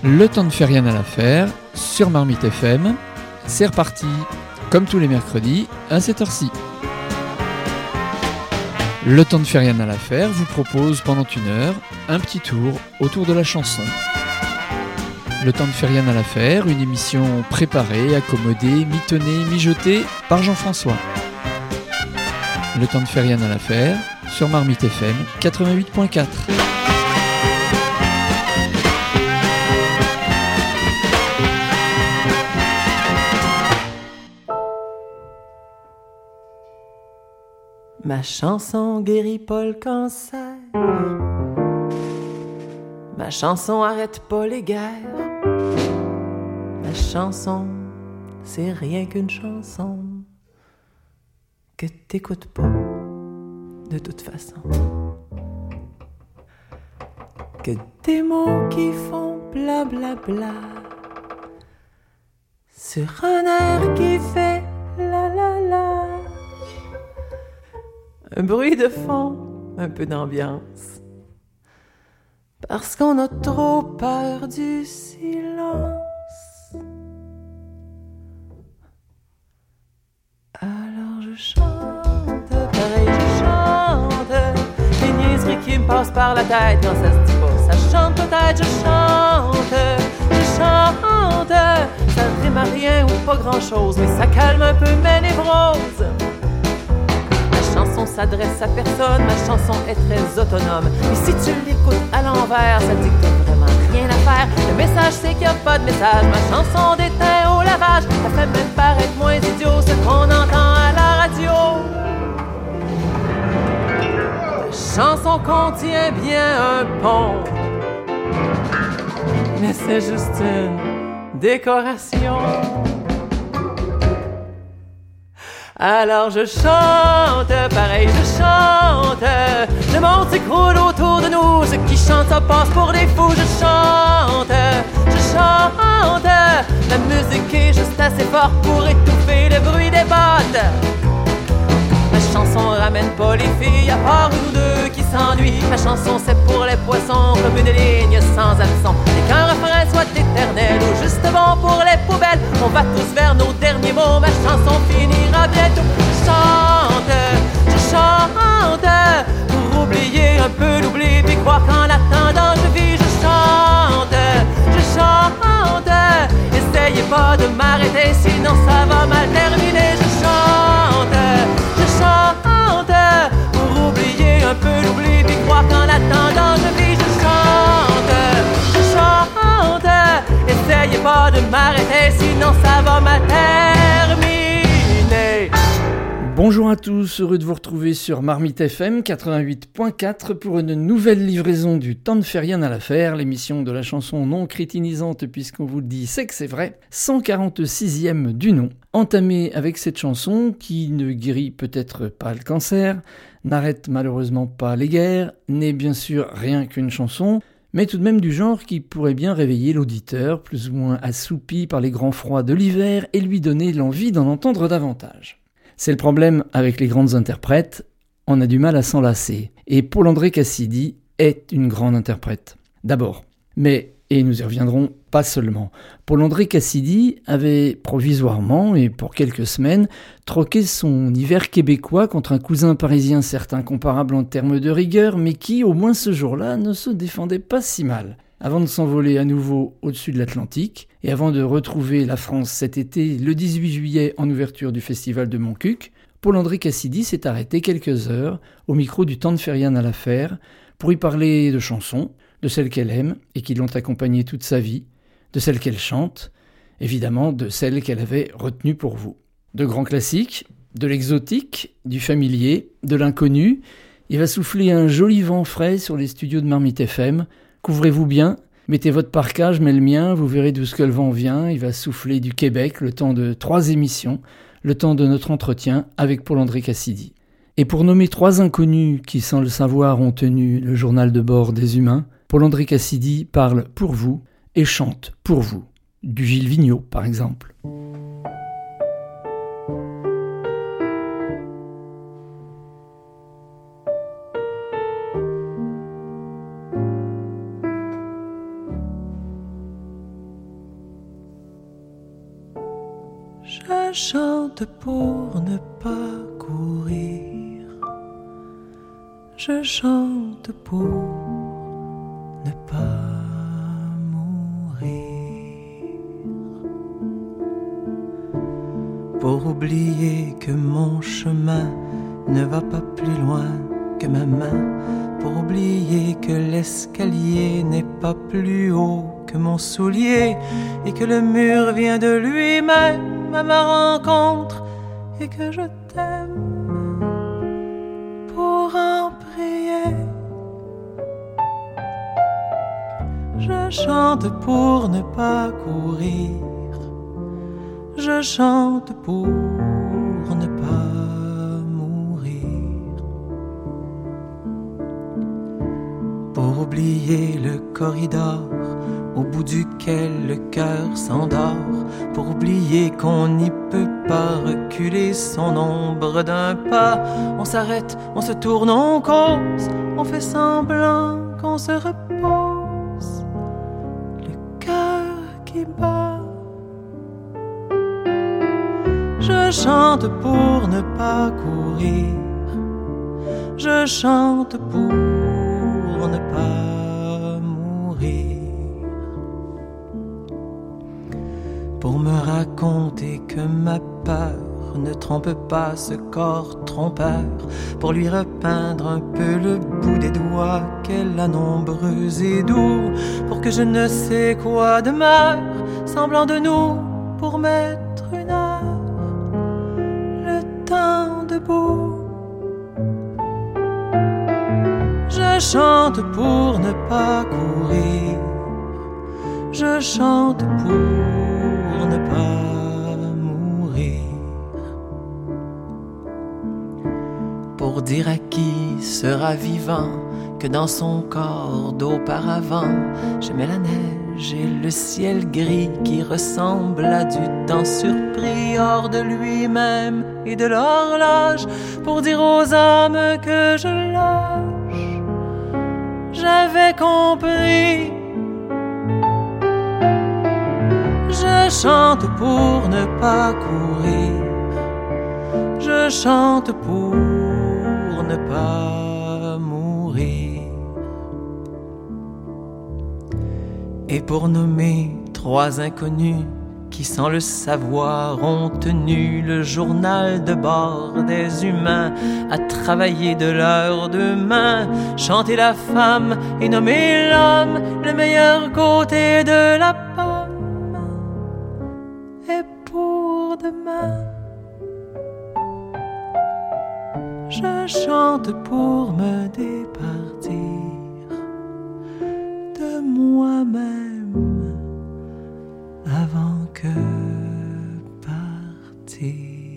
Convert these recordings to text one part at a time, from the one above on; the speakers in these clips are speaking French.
Le temps ne fait rien à l'affaire sur Marmite FM. C'est reparti, comme tous les mercredis, à cette heure-ci. Le temps ne fait rien à l'affaire vous propose pendant une heure un petit tour autour de la chanson. Le temps ne fait rien à l'affaire, une émission préparée, accommodée, mitonnée, mijotée par Jean-François. Le temps ne fait rien à l'affaire sur Marmite FM 88.4. Ma chanson guérit pas le cancer. Ma chanson arrête pas les guerres. Ma chanson, c'est rien qu'une chanson que t'écoutes pas de toute façon. Que des mots qui font blablabla bla, bla, sur un air qui fait la la la. Un bruit de fond, un peu d'ambiance. Parce qu'on a trop peur du silence. Alors je chante, pareil je chante. Les niaiseries qui me passent par la tête quand ça se dit pas. Ça chante peut-être, je chante. Ça rime à rien ou pas grand chose, mais ça calme un peu mes névroses. Ma chanson s'adresse à personne, ma chanson est très autonome. Et si tu l'écoutes à l'envers, ça dit que t'as vraiment rien à faire. Le message c'est qu'il n'y a pas de message, ma chanson déteint au lavage. Ça fait même paraître moins idiot ce qu'on entend à la radio. La chanson contient bien un pont, mais c'est juste une décoration. Alors je chante, pareil je chante. Le monde s'écroule autour de nous. Ceux qui chantent ça passe pour des fous. Je chante. La musique est juste assez forte pour étouffer le bruit des bottes. Ma chanson ramène pas les filles à part une ou deux qui s'ennuient. Ma chanson c'est pour les poissons comme une ligne sans hameçon. Et qu'un refrain soit éternel ou juste bon pour les poubelles, on va tous vers nos derniers mots. Ma chanson finira bientôt. Je chante pour oublier un peu l'oubli puis croire qu'en attendant je vis. Je chante. Essayez pas de m'arrêter sinon ça va mal terminer. Je chante pour oublier un peu l'oubli puis croire qu'en attendant je vis. Je chante. Essayez pas de m'arrêter sinon ça va mal terminer. Bonjour à tous, heureux de vous retrouver sur Marmite FM 88.4 pour une nouvelle livraison du Temps ne fait rien à l'affaire, l'émission de la chanson non crétinisante puisqu'on vous le dit, c'est que c'est vrai, 146e du nom, entamée avec cette chanson qui ne guérit peut-être pas le cancer, n'arrête malheureusement pas les guerres, n'est bien sûr rien qu'une chanson, mais tout de même du genre qui pourrait bien réveiller l'auditeur, plus ou moins assoupi par les grands froids de l'hiver et lui donner l'envie d'en entendre davantage. C'est le problème avec les grandes interprètes, on a du mal à s'en lasser. Et Paul-André Cassidy est une grande interprète. D'abord, mais, et nous y reviendrons, pas seulement. Paul-André Cassidy avait provisoirement, et pour quelques semaines, troqué son hiver québécois contre un cousin parisien certes incomparable en termes de rigueur, mais qui, au moins ce jour-là, ne se défendait pas si mal. Avant de s'envoler à nouveau au-dessus de l'Atlantique, et avant de retrouver la France cet été, le 18 juillet, en ouverture du festival de Montcuq, Paul-André Cassidy s'est arrêté quelques heures au micro du Temps ne fait rien à l'affaire pour y parler de chansons, de celles qu'elle aime et qui l'ont accompagnée toute sa vie, de celles qu'elle chante, évidemment de celles qu'elle avait retenues pour vous. De grands classiques, de l'exotique, du familier, de l'inconnu, il va souffler un joli vent frais sur les studios de Marmite FM. Couvrez-vous bien, mettez votre parka, je mets le mien, vous verrez d'où ce que le vent vient. Il va souffler du Québec le temps de 3 émissions, le temps de notre entretien avec Paul-André Cassidy. Et pour nommer 3 inconnus qui, sans le savoir, ont tenu le journal de bord des humains, Paul-André Cassidy parle pour vous et chante pour vous. Du Gilles Vigneault, par exemple. chante pour ne pas courir. Je chante pour ne pas mourir. Pour oublier que mon chemin ne va pas plus loin que ma main. Pour oublier que l'escalier n'est pas plus haut que mon soulier. Et que le mur vient de lui-même à ma rencontre. Et que je t'aime pour en prier. Je chante pour ne pas courir. Je chante pour ne pas mourir. Pour oublier le corridor au bout duquel le cœur s'endort. Pour oublier qu'on n'y peut pas reculer son ombre d'un pas. On s'arrête, on se tourne, on cause, on fait semblant qu'on se repose. Le cœur qui bat. Je chante pour ne pas courir. Je chante pour ne pas mourir. Pour me raconter que ma peur ne trompe pas ce corps trompeur. Pour lui repeindre un peu le bout des doigts qu'elle a nombreux et doux. Pour que je ne sais quoi demeure semblant de nous. Pour mettre une heure le temps debout. Je chante pour ne pas courir. Je chante pour ne pas mourir. Pour dire à qui sera vivant que dans son corps d'auparavant j'aimais la neige et le ciel gris qui ressemble à du temps surpris hors de lui-même et de l'horloge. Pour dire aux âmes que je lâche, j'avais compris. Je chante pour ne pas courir. Je chante pour ne pas mourir. Et pour nommer 3 inconnus qui sans le savoir ont tenu le journal de bord des humains à travailler de leurs 2 mains, chanter la femme et nommer l'homme, le meilleur côté de la pomme. Et pour demain, je chante pour me départir de moi-même avant que partir.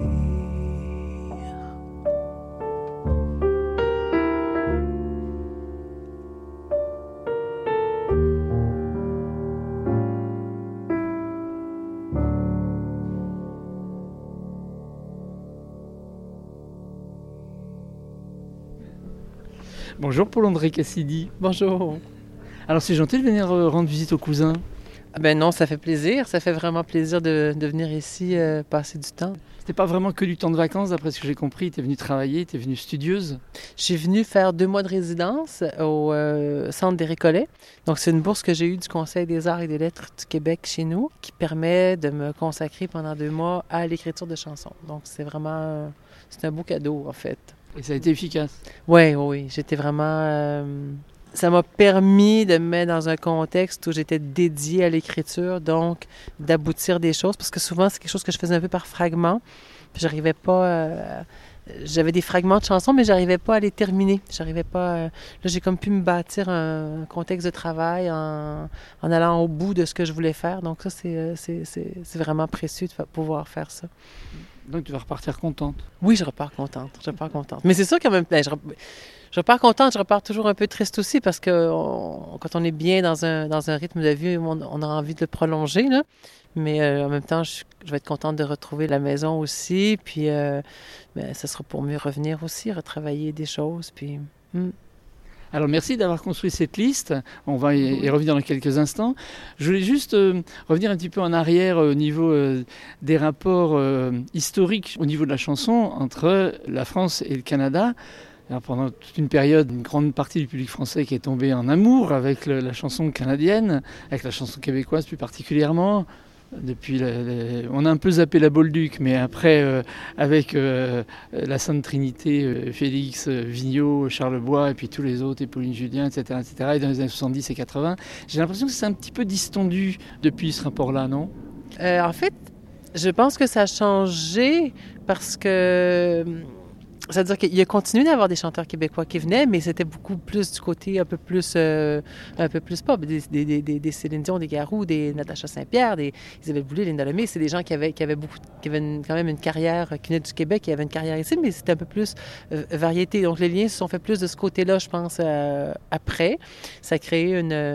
Bonjour Paul-André Cassidy. Bonjour. Alors c'est gentil de venir rendre visite aux cousins. Ben non, ça fait plaisir. Ça fait vraiment plaisir de venir ici passer du temps. C'était pas vraiment que du temps de vacances, d'après ce que j'ai compris. Tu es venue travailler, tu es venue studieuse. Je suis venue faire 2 mois de résidence au Centre des Récollets. Donc, c'est une bourse que j'ai eue du Conseil des arts et des lettres du Québec chez nous qui permet de me consacrer pendant 2 mois à l'écriture de chansons. Donc, c'est vraiment... c'est un beau cadeau, en fait. Et ça a été efficace. Oui. J'étais vraiment... ça m'a permis de me mettre dans un contexte où j'étais dédiée à l'écriture, donc d'aboutir des choses, parce que souvent, c'est quelque chose que je faisais un peu par fragments. Puis j'arrivais pas... j'avais des fragments de chansons, mais j'arrivais pas à les terminer. J'arrivais pas... là, j'ai comme pu me bâtir un contexte de travail en allant au bout de ce que je voulais faire. Donc ça, c'est vraiment précieux de pouvoir faire ça. Donc tu vas repartir contente. Oui, je repars contente. Mais c'est sûr qu'en même temps, je repars contente, je repars toujours un peu triste aussi parce que quand on est bien dans un rythme de vie, on a envie de le prolonger, là. Mais en même temps, je vais être contente de retrouver la maison aussi. Puis ça sera pour mieux revenir aussi, retravailler des choses. Puis, Alors merci d'avoir construit cette liste, on va y revenir dans quelques instants. Je voulais juste revenir un petit peu en arrière au niveau des rapports historiques au niveau de la chanson entre la France et le Canada. Alors pendant toute une période, une grande partie du public français qui est tombé en amour avec la chanson canadienne, avec la chanson québécoise plus particulièrement. Depuis on a un peu zappé la Bolduc, mais après, avec la Sainte Trinité, Félix Vigneault, Charles Bois, et puis tous les autres, et Pauline Julien, etc., et dans les années 70 et 80, j'ai l'impression que c'est un petit peu distendu depuis ce rapport-là, non? En fait, je pense que ça a changé parce que... C'est-à-dire qu'il a continué d'avoir des chanteurs québécois qui venaient, mais c'était beaucoup plus du côté un peu plus pop. Des Céline Dion, des Garou, des Natacha Saint-Pierre, des Isabelle Boulay, Linda Lemay. C'est des gens qui avaient quand même une carrière, qui venaient du Québec, qui avaient une carrière ici, mais c'était un peu plus variété. Donc les liens se sont faits plus de ce côté-là, je pense, après. Ça a créé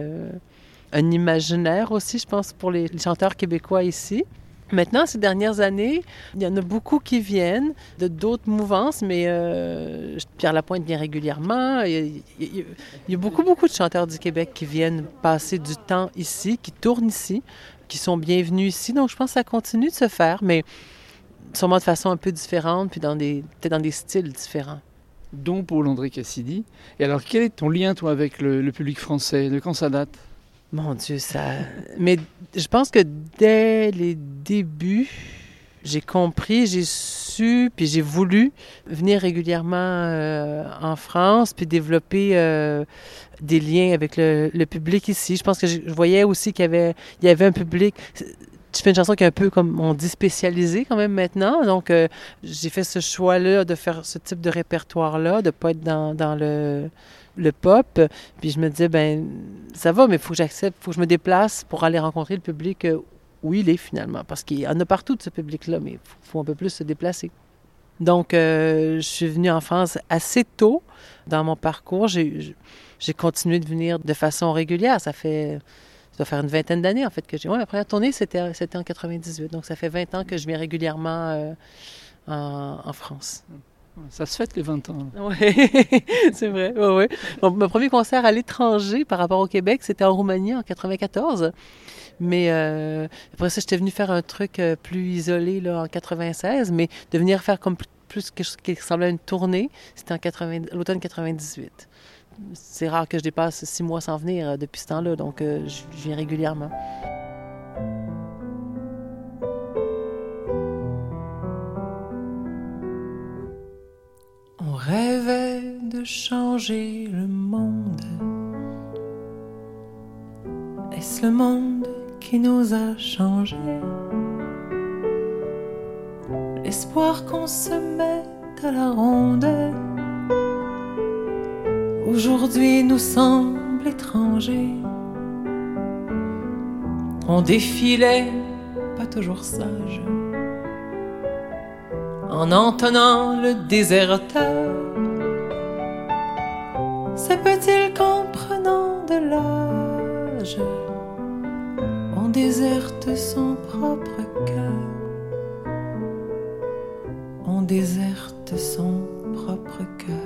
un imaginaire aussi, je pense, pour les chanteurs québécois ici. Maintenant, ces dernières années, il y en a beaucoup qui viennent de d'autres mouvances, mais Pierre Lapointe vient régulièrement. Il y a beaucoup de chanteurs du Québec qui viennent passer du temps ici, qui tournent ici, qui sont bienvenus ici. Donc, je pense que ça continue de se faire, mais sûrement de façon un peu différente, puis peut-être dans des styles différents. Dont Paul-André Cassidy. Et alors, quel est ton lien, toi, avec le public français? De quand ça date? Mon Dieu, ça... Mais je pense que dès les débuts, j'ai compris, j'ai su, puis j'ai voulu venir régulièrement en France, puis développer des liens avec le public ici. Je pense que je voyais aussi qu'il y avait un public... Tu fais une chanson qui est un peu, comme on dit, spécialisée quand même maintenant. Donc, j'ai fait ce choix-là de faire ce type de répertoire-là, de ne pas être dans le pop. Puis je me disais, ben ça va, mais il faut que j'accepte, il faut que je me déplace pour aller rencontrer le public où il est finalement. Parce qu'il y en a partout de ce public-là, mais il faut un peu plus se déplacer. Donc, je suis venue en France assez tôt dans mon parcours. J'ai continué de venir de façon régulière. Ça doit faire une vingtaine d'années, en fait, que j'ai... Ouais, ma première tournée, c'était en 98. Donc, ça fait 20 ans que je viens régulièrement en France. Ça se fête les 20 ans. Oui, c'est vrai. Ouais. Mon premier concert à l'étranger par rapport au Québec, c'était en Roumanie en 94. Mais après ça, j'étais venue faire un truc plus isolé là, en 96. Mais de venir faire comme plus quelque chose qui ressemblait à une tournée, c'était l'automne 98. C'est rare que je dépasse 6 mois sans venir depuis ce temps-là. Donc, je viens régulièrement. On rêvait de changer le monde. Est-ce le monde qui nous a changés? L'espoir qu'on se mette à la ronde aujourd'hui nous semble étranger. On défilait, pas toujours sage, en entonnant le déserteur. Se peut-il qu'en prenant de l'âge, on déserte son propre cœur? On déserte son propre cœur.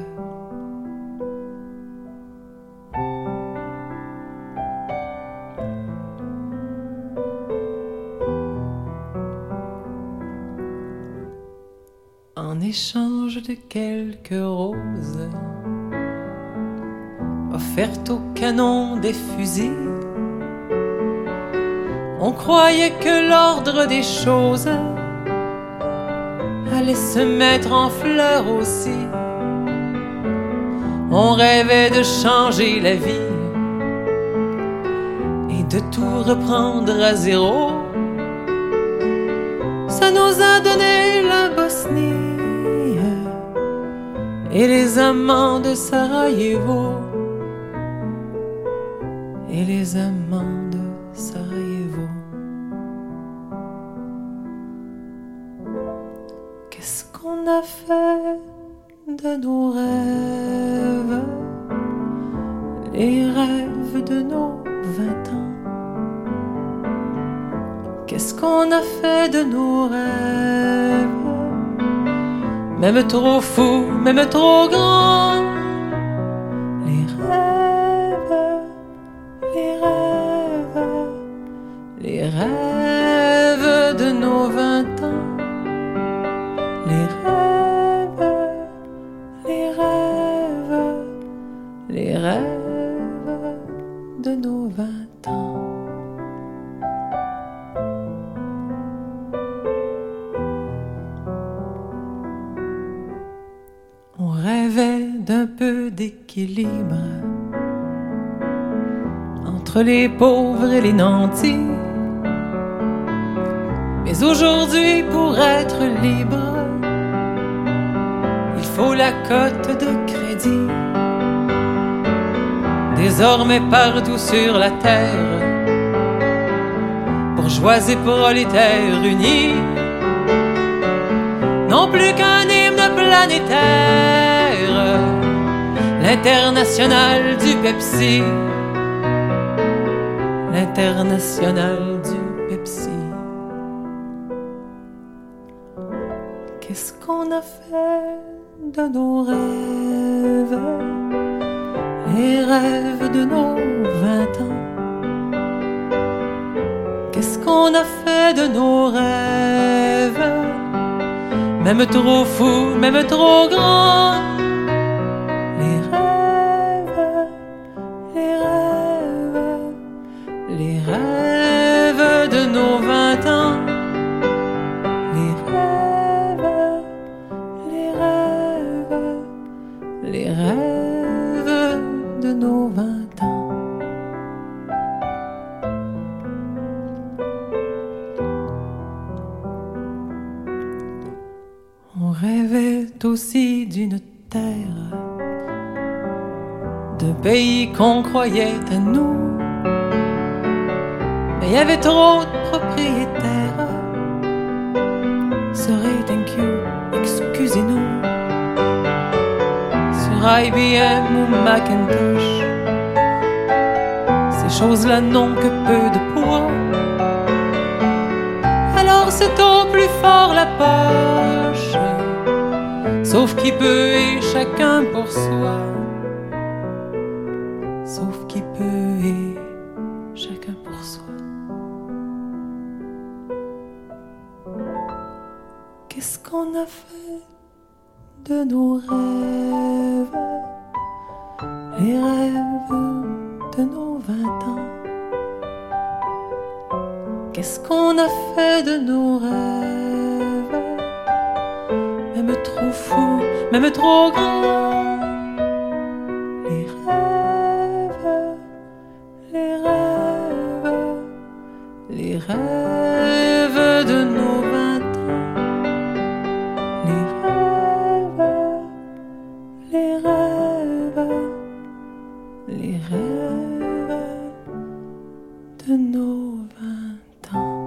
En échange de quelques roses offertes au canon des fusils, on croyait que l'ordre des choses allait se mettre en fleurs aussi. On rêvait de changer la vie et de tout reprendre à zéro. Ça nous a donné la Bosnie et les amants de Sarajevo. Et les amants de Sarajevo. Qu'est-ce qu'on a fait de nos rêves, les rêves de nos 20 ans? Qu'est-ce qu'on a fait de nos rêves, même trop fous, même trop grands, les rêves de nos 20 ans. On rêvait d'un peu d'équilibre entre les pauvres et les nantis. Mais aujourd'hui, pour être libre, il faut la cote de crédit. Désormais partout sur la terre, bourgeois et prolétaires unis, non plus qu'un hymne planétaire, l'international du Pepsi, l'international du Pepsi. Qu'est-ce qu'on a fait de nos rêves, les rêves de nos 20 ans? Qu'est-ce qu'on a fait de nos rêves, même trop fous, même trop grands? Les rêves, les rêves, les rêves de nos 20 ans. Les rêves, les rêves, les rêves de nos 20 ans. On rêvait aussi d'une terre, d'un pays qu'on croyait à nous. Mais il y avait trop de propriétaires. Sorry, thank you, excusez-nous. Sur IBM ou Macintosh, ces choses-là n'ont que peu de poids. Alors c'est au plus fort la poche, sauf qui peut et chacun pour soi. Sauf qui peut et chacun pour soi. Qu'est-ce qu'on a fait de nos rêves, les rêves de nos 20 ans? Qu'est-ce qu'on a fait de nos rêves, même trop fous, même trop grands? Les rêves, les rêves, les rêves de nos 20 ans. Les rêves, les rêves, les rêves de nos 20 ans.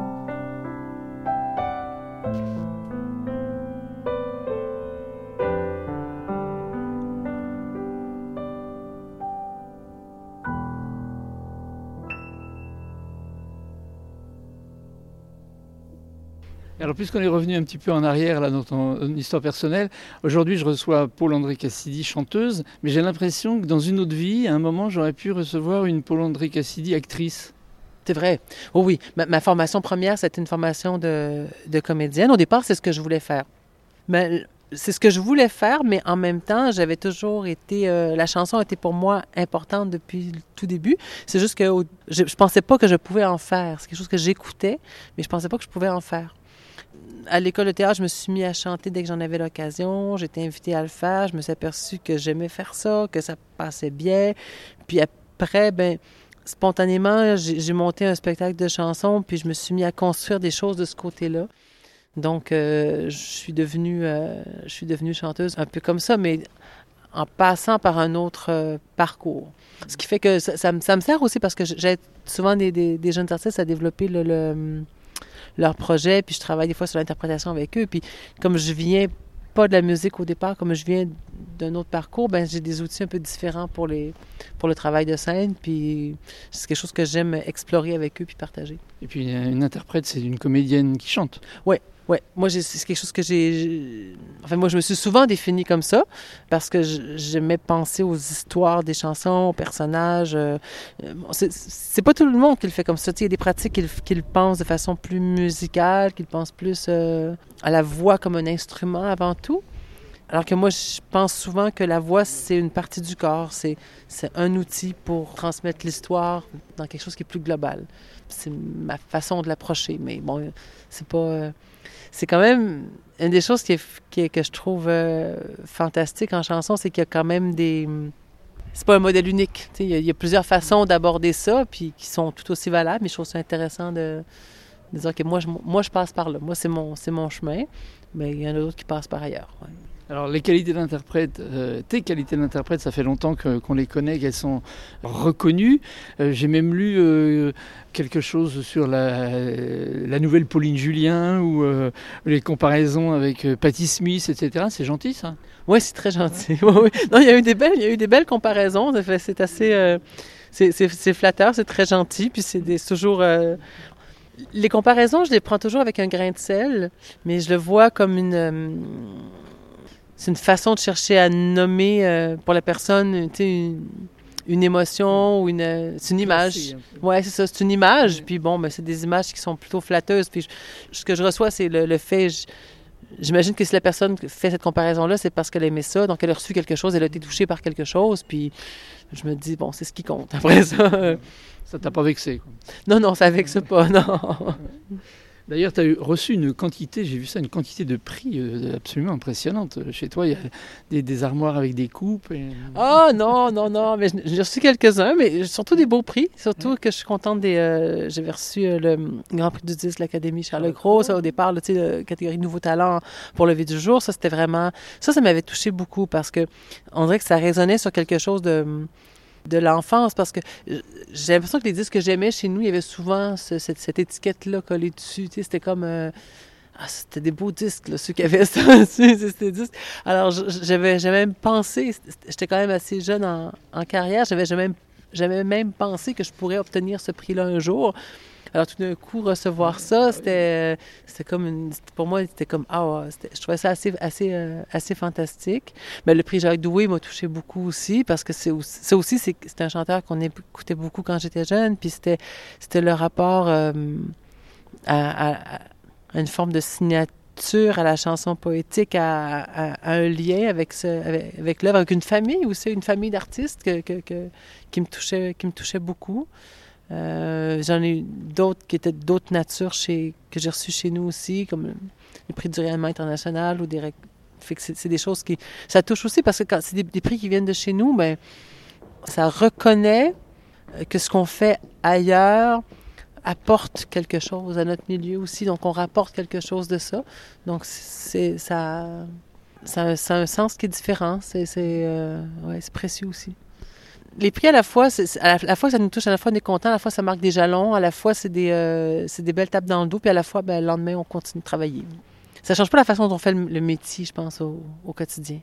Alors, puisqu'on est revenu un petit peu en arrière là, dans ton histoire personnelle, aujourd'hui je reçois Paul-André Cassidy, chanteuse, mais j'ai l'impression que dans une autre vie, à un moment, j'aurais pu recevoir une Paul-André Cassidy, actrice. C'est vrai. Oh oui, ma formation première, c'était une formation de comédienne. Au départ, c'est ce que je voulais faire. Mais c'est ce que je voulais faire, mais en même temps, j'avais toujours été... la chanson était pour moi importante depuis le tout début. C'est juste que je pensais pas que je pouvais en faire. C'est quelque chose que j'écoutais, mais je pensais pas que je pouvais en faire. À l'école de théâtre, je me suis mis à chanter dès que j'en avais l'occasion. J'étais invitée à le faire. Je me suis aperçue que j'aimais faire ça, que ça passait bien. Puis après, spontanément, j'ai monté un spectacle de chansons, puis je me suis mis à construire des choses de ce côté-là. Donc, je suis devenue chanteuse un peu comme ça, mais en passant par un autre parcours. Ce qui fait que ça me sert aussi parce que j'aide souvent des jeunes artistes à développer leur projet, puis je travaille des fois sur l'interprétation avec eux. Puis comme je viens pas de la musique au départ, comme je viens d'un autre parcours, j'ai des outils un peu différents pour le travail de scène, puis c'est quelque chose que j'aime explorer avec eux puis partager. Et puis une interprète, c'est une comédienne qui chante. Oui. Moi, c'est quelque chose que moi, je me suis souvent définie comme ça parce que j'aimais penser aux histoires des chansons, aux personnages. C'est pas tout le monde qui le fait comme ça. Il y a des pratiques qui le pensent de façon plus musicale, qui le pensent plus à la voix comme un instrument avant tout. Alors que moi, je pense souvent que la voix, c'est une partie du corps. C'est un outil pour transmettre l'histoire dans quelque chose qui est plus global. C'est ma façon de l'approcher. Mais bon, c'est pas... c'est quand même... Une des choses que je trouve fantastique en chanson, c'est qu'il y a quand même des... C'est pas un modèle unique. Il y a plusieurs façons d'aborder ça, puis qui sont tout aussi valables. Mais je trouve ça intéressant de dire que moi, je passe par là. Moi, c'est mon chemin. Mais il y en a d'autres qui passent par ailleurs. Ouais. Alors les qualités d'interprète, tes qualités d'interprète, ça fait longtemps qu'on les connaît, qu'elles sont reconnues. J'ai même lu quelque chose sur la nouvelle Pauline Julien ou les comparaisons avec Patti Smith, etc. C'est gentil ça? Oui, c'est très gentil. Oui. Non, il y a eu des belles comparaisons. C'est assez, c'est flatteur, c'est très gentil. Puis c'est toujours. Les comparaisons, je les prends toujours avec un grain de sel, mais je le vois comme c'est une façon de chercher à nommer pour la personne, une émotion ou c'est une image. Oui, c'est ça, c'est une image. Puis bon, c'est des images qui sont plutôt flatteuses. Puis ce que je reçois, c'est le fait. J'imagine que si la personne fait cette comparaison-là, c'est parce qu'elle aimait ça, donc elle a reçu quelque chose, elle a été touchée par quelque chose, puis je me dis, bon, c'est ce qui compte. Après ça... Ça t'a pas vexé, quoi. Non, ça vexe pas, non. D'ailleurs, tu as reçu une quantité, j'ai vu ça, une quantité de prix absolument impressionnante. Chez toi, il y a des armoires avec des coupes. Ah non, mais j'ai reçu quelques-uns, mais surtout des beaux prix. Surtout que je suis contente j'avais reçu le Grand Prix du disque de l'Académie Charles-Gros, ça au départ, la catégorie Nouveau Talent pour Lever du jour. Ça, c'était vraiment... Ça m'avait touché beaucoup parce que on dirait que ça résonnait sur quelque chose de l'enfance, parce que j'ai l'impression que les disques que j'aimais chez nous, il y avait souvent cette étiquette-là collée dessus. C'était comme... c'était des beaux disques, là, ceux qui avaient ça dessus, ces disques. Alors, j'avais même pensé... J'étais quand même assez jeune en carrière. J'avais même pensé que je pourrais obtenir ce prix-là un jour. Alors, tout d'un coup, recevoir ça, c'était comme pour moi, c'était comme... je trouvais ça assez fantastique. Mais le prix Jacques Doué m'a touché beaucoup aussi, parce que c'est un chanteur qu'on écoutait beaucoup quand j'étais jeune, puis c'était le rapport à une forme de signature à la chanson poétique, à un lien avec l'œuvre, avec une famille aussi, une famille d'artistes qui me touchait beaucoup. J'en ai eu d'autres qui étaient d'autres natures que j'ai reçues chez nous aussi, comme le prix du rayonnement international ou fait que c'est des choses qui... Ça touche aussi parce que quand c'est des prix qui viennent de chez nous, ça reconnaît que ce qu'on fait ailleurs apporte quelque chose à notre milieu aussi. Donc, on rapporte quelque chose de ça. Donc, ça a un sens qui est différent. C'est précieux aussi. Les prix, à la fois, ça nous touche, à la fois on est content, à la fois ça marque des jalons, à la fois c'est des belles tapes dans le dos, puis à la fois, le lendemain, on continue de travailler. Ça change pas la façon dont on fait le métier, je pense, au quotidien.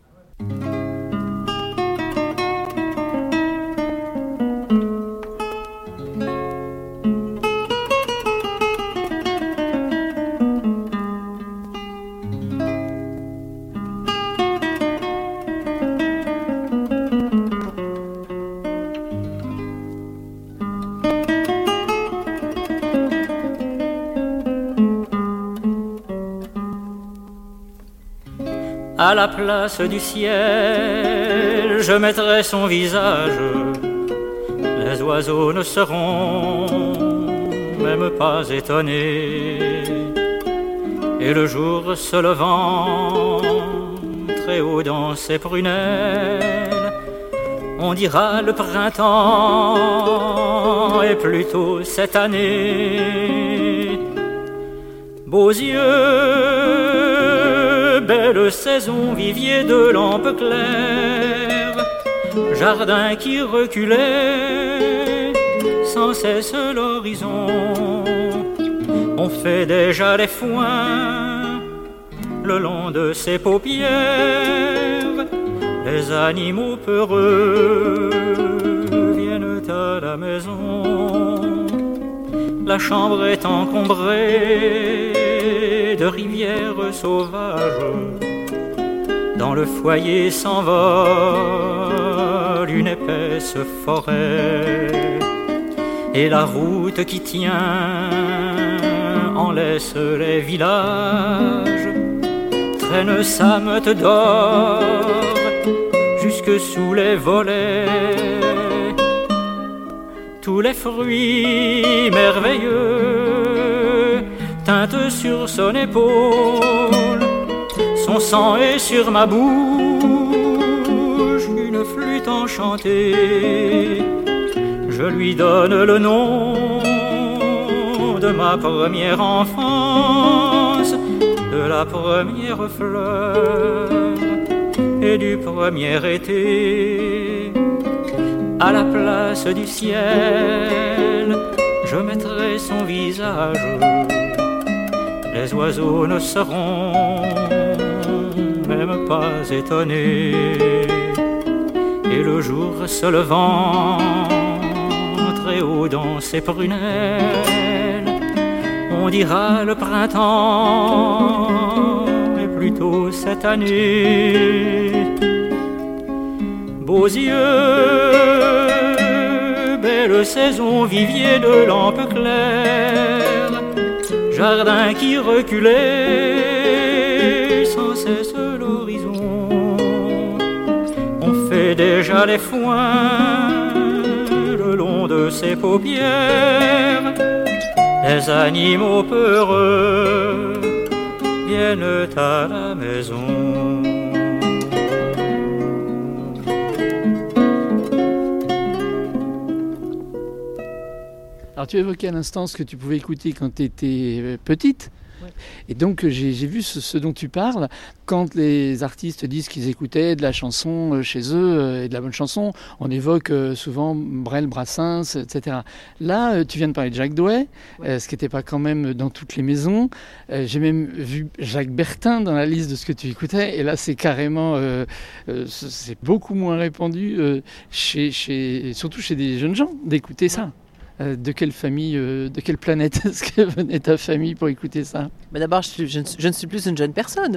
À la place du ciel, je mettrai son visage. Les oiseaux ne seront même pas étonnés. Et le jour se levant, très haut dans ses prunelles, on dira le printemps est plutôt cette année. Beaux yeux, belle saison, vivier de lampes claires, jardin qui reculait sans cesse l'horizon. On fait déjà les foins le long de ses paupières. Les animaux peureux viennent à la maison. La chambre est encombrée de rivières sauvages. Dans le foyer s'envole une épaisse forêt. Et la route qui tient en laisse les villages traîne sa meute d'or jusque sous les volets. Tous les fruits merveilleux teintent sur son épaule. Son sang est sur ma bouche, une flûte enchantée. Je lui donne le nom de ma première enfance, de la première fleur et du premier été. À la place du ciel, je mettrai son visage. Les oiseaux ne seront même pas étonnés. Et le jour se levant très haut dans ses prunelles, on dira le printemps est plutôt cette année. Beaux yeux, belle saison, vivier de lampes claires, jardin qui reculait sans cesse l'horizon. On fait déjà les foins le long de ses paupières. Les animaux peureux viennent à la maison. Alors tu évoquais à l'instant ce que tu pouvais écouter quand tu étais petite. Ouais. Et donc j'ai vu ce dont tu parles. Quand les artistes disent qu'ils écoutaient de la chanson chez eux et de la bonne chanson, on évoque souvent Brel, Brassens, etc. Là, tu viens de parler de Jacques Douai, ce qui n'était pas quand même dans toutes les maisons. J'ai même vu Jacques Bertin dans la liste de ce que tu écoutais. Et là, c'est carrément... c'est beaucoup moins répandu, surtout chez des jeunes gens, d'écouter ça. De quelle famille, de quelle planète est-ce que venait ta famille pour écouter ça? Mais d'abord, je ne suis plus une jeune personne.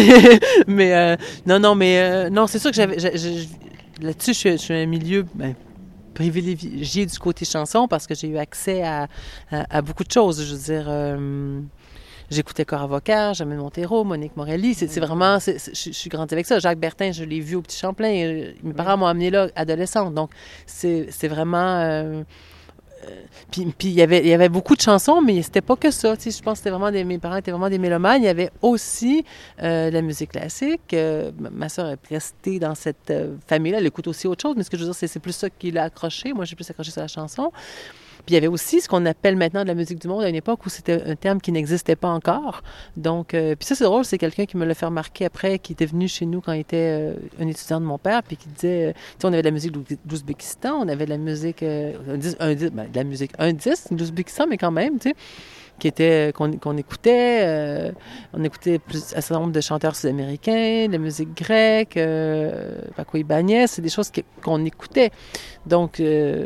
Non, c'est sûr que là-dessus, je suis un milieu privilégié du côté chanson parce que j'ai eu accès à beaucoup de choses. Je veux dire, j'écoutais Cora Vauquer, Jamel Montero, Monique Morelli. C'est vraiment, je suis grandie avec ça. Jacques Bertin, je l'ai vu au Petit Champlain. Mes parents m'ont amené là, adolescente. Donc, c'est vraiment... Puis il y avait beaucoup de chansons, mais c'était pas que ça. Tu sais, je pense que mes parents étaient vraiment des mélomanes. Il y avait aussi la musique classique. Ma sœur est restée dans cette famille-là. Elle écoute aussi autre chose, mais ce que je veux dire, c'est plus ça qui l'a accroché. Moi, j'ai plus accroché sur la chanson. Puis il y avait aussi ce qu'on appelle maintenant de la musique du monde à une époque où c'était un terme qui n'existait pas encore. Donc, puis ça, c'est drôle, c'est quelqu'un qui me l'a fait remarquer après, qui était venu chez nous quand il était un étudiant de mon père, puis qui disait, tu sais, on avait de la musique d'Ouzbékistan, on avait de la musique, un disque d'Ouzbékistan, mais quand même, tu sais, qui était qu'on écoutait. On écoutait un certain nombre de chanteurs sud-américains, de la musique grecque, Paco Ibáñez, c'est des choses qu'on écoutait. Donc,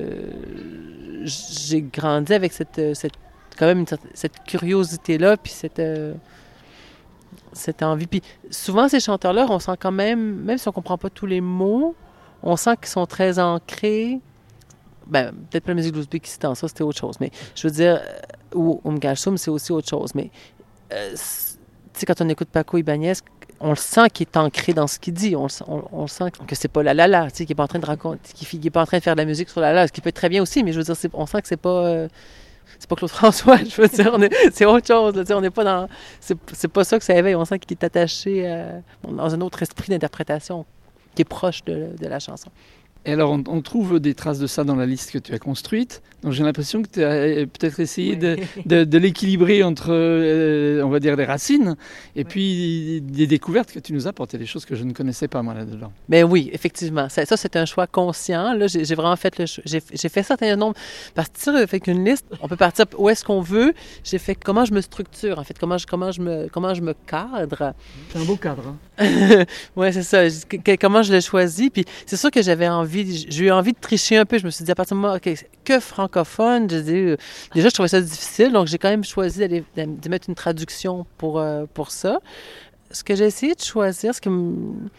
j'ai grandi avec cette curiosité-là, puis cette envie. Puis souvent, ces chanteurs-là, on sent quand même si on ne comprend pas tous les mots, on sent qu'ils sont très ancrés. Ben, peut-être pas la musique de l'Ouzbékistan, ça, c'était autre chose. Mais je veux dire, ou Kalsoum, c'est aussi autre chose. Mais, tu sais, quand on écoute Paco Ibáñez, on le sent qu'il est ancré dans ce qu'il dit. On le sent que c'est pas la, tu sais, qu'il est pas en train de raconter, qu'il est pas en train de faire de la musique sur la, ce qui peut être très bien aussi, mais je veux dire, on sent que c'est pas Claude François, je veux dire, c'est autre chose, là, tu sais, on n'est pas dans, c'est pas ça que ça éveille, on sent qu'il est attaché dans un autre esprit d'interprétation qui est proche de la chanson. Et alors, on trouve des traces de ça dans la liste que tu as construite. Donc, j'ai l'impression que tu as peut-être essayé de l'équilibrer entre, on va dire, des racines et puis des découvertes que tu nous apportes. Il y a des choses que je ne connaissais pas, moi, là-dedans. Mais oui, effectivement. Ça, c'est un choix conscient. Là, j'ai vraiment fait le choix. J'ai fait certain nombre. Partir avec une liste, on peut partir où est-ce qu'on veut. J'ai fait comment je me structure, en fait, comment je me cadre. C'est un beau cadre, hein? Oui, c'est ça. Comment je l'ai choisi. Puis c'est sûr que j'ai eu envie de tricher un peu. Je me suis dit, à partir du moment, OK, que francophone, déjà, je trouvais ça difficile. Donc, j'ai quand même choisi de mettre une traduction pour ça. Ce que j'ai essayé de choisir,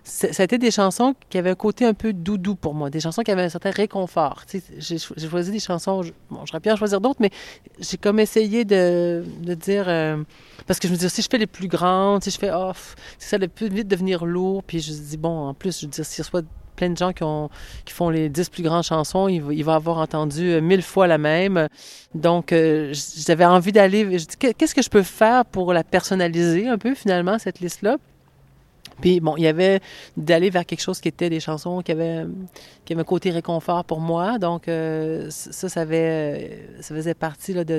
ça a été des chansons qui avaient un côté un peu doudou pour moi, des chansons qui avaient un certain réconfort. Tu sais, j'ai choisi des chansons, j'aurais pu en choisir d'autres, mais j'ai comme essayé de dire... parce que je me dis, si je fais les plus grandes, si je fais off, ça allait plus vite devenir lourd, puis je dis, bon, en plus, je veux dire, s'il y a plein de gens qui font les 10 plus grandes chansons, il va avoir entendu 1000 fois la même. Donc, j'avais envie d'aller... Je dis, qu'est-ce que je peux faire pour la personnaliser un peu, finalement, cette liste-là? Puis, bon, il y avait d'aller vers quelque chose qui était des chansons qui avaient un côté réconfort pour moi. Donc, ça faisait partie là,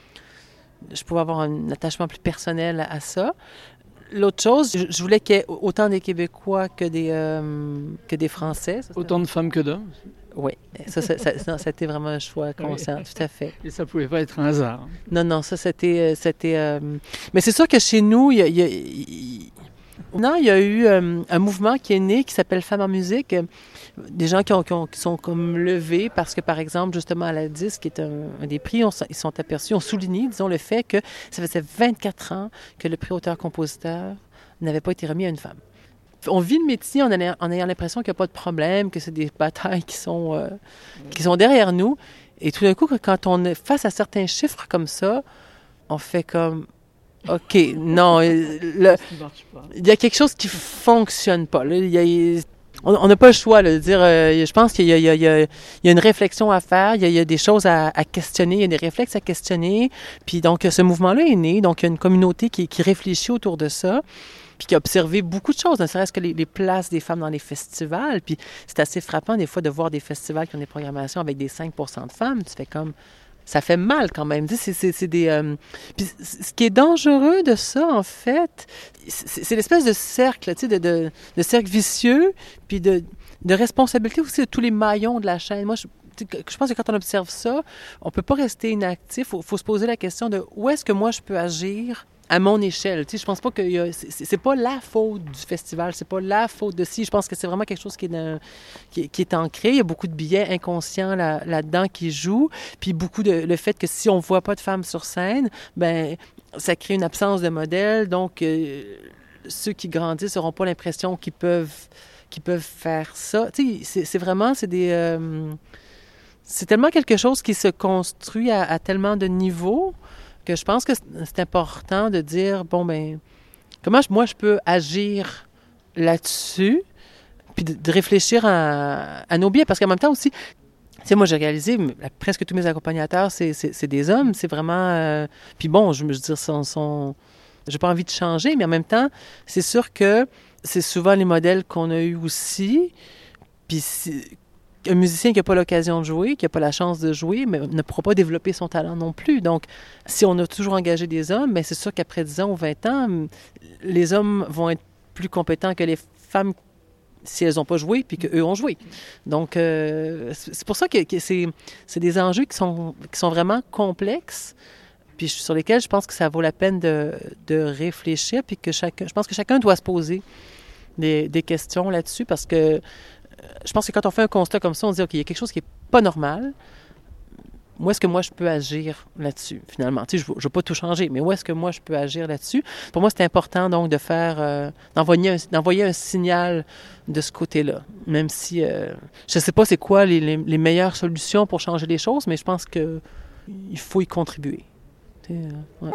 je pouvais avoir un attachement plus personnel à ça. L'autre chose, je voulais qu'il y ait autant des Québécois que des Français. Autant de femmes que d'hommes. Oui, ça a été vraiment un choix conscient, oui. Tout à fait. Et ça pouvait pas être un hasard. Non, ça c'était... Mais c'est sûr que chez nous, il y a eu un mouvement qui est né qui s'appelle Femmes en musique. Des gens qui sont comme levés parce que, par exemple, justement, à la Disque, qui est un des prix, ils sont aperçus, ont souligné, disons, le fait que ça faisait 24 ans que le prix auteur-compositeur n'avait pas été remis à une femme. On vit le métier en ayant l'impression qu'il n'y a pas de problème, que c'est des batailles qui sont derrière nous. Et tout d'un coup, quand on est face à certains chiffres comme ça, on fait comme... OK, non, il y a quelque chose qui fonctionne pas. Là, on n'a pas le choix là, de dire, je pense qu'il y a une réflexion à faire, il y a des choses à questionner, il y a des réflexes à questionner. Puis donc, ce mouvement-là est né, donc il y a une communauté qui réfléchit autour de ça, puis qui a observé beaucoup de choses, ne serait-ce que les places des femmes dans les festivals. Puis c'est assez frappant des fois de voir des festivals qui ont des programmations avec des 5% de femmes. Tu fais comme... Ça fait mal quand même. Tu sais, c'est des... Puis ce qui est dangereux de ça, en fait, c'est l'espèce de cercle, tu sais, de cercle vicieux, puis de responsabilité aussi de tous les maillons de la chaîne. Moi, je pense que quand on observe ça, on ne peut pas rester inactif. Il faut se poser la question de où est-ce que moi je peux agir à mon échelle. Tu sais, je pense pas que c'est pas la faute du festival, c'est pas la faute de ci. Je pense que c'est vraiment quelque chose qui est ancré. Il y a beaucoup de billets inconscients là-dedans qui jouent. Puis beaucoup le fait que si on voit pas de femmes sur scène, ben ça crée une absence de modèle. Donc, ceux qui grandissent n'auront pas l'impression qu'ils peuvent faire ça. Tu sais, c'est vraiment, c'est tellement quelque chose qui se construit à tellement de niveaux que je pense que c'est important de dire, bon, ben comment moi je peux agir là-dessus, puis de réfléchir à nos biais. Parce qu'en même temps aussi, tu sais, moi j'ai réalisé, presque tous mes accompagnateurs, c'est des hommes, c'est vraiment... puis bon, je veux dire, j'ai pas envie de changer, mais en même temps, c'est sûr que c'est souvent les modèles qu'on a eus aussi, puis un musicien qui n'a pas l'occasion de jouer, qui n'a pas la chance de jouer, mais ne pourra pas développer son talent non plus. Donc, si on a toujours engagé des hommes, bien, c'est sûr qu'après 10 ans ou 20 ans, les hommes vont être plus compétents que les femmes si elles n'ont pas joué, puis qu'eux ont joué. Donc, c'est pour ça que c'est des enjeux qui sont vraiment complexes, puis sur lesquels je pense que ça vaut la peine de réfléchir, puis que je pense que chacun doit se poser des questions là-dessus, parce que je pense que quand on fait un constat comme ça, on se dit, OK, il y a quelque chose qui n'est pas normal. Où est-ce que moi, je peux agir là-dessus, finalement? Tu sais, je ne veux pas tout changer, mais où est-ce que moi, je peux agir là-dessus? Pour moi, c'est important, donc, de faire... d'envoyer un signal de ce côté-là. Même si... je ne sais pas c'est quoi les meilleures solutions pour changer les choses, mais je pense qu'il faut y contribuer. Tu sais, ouais.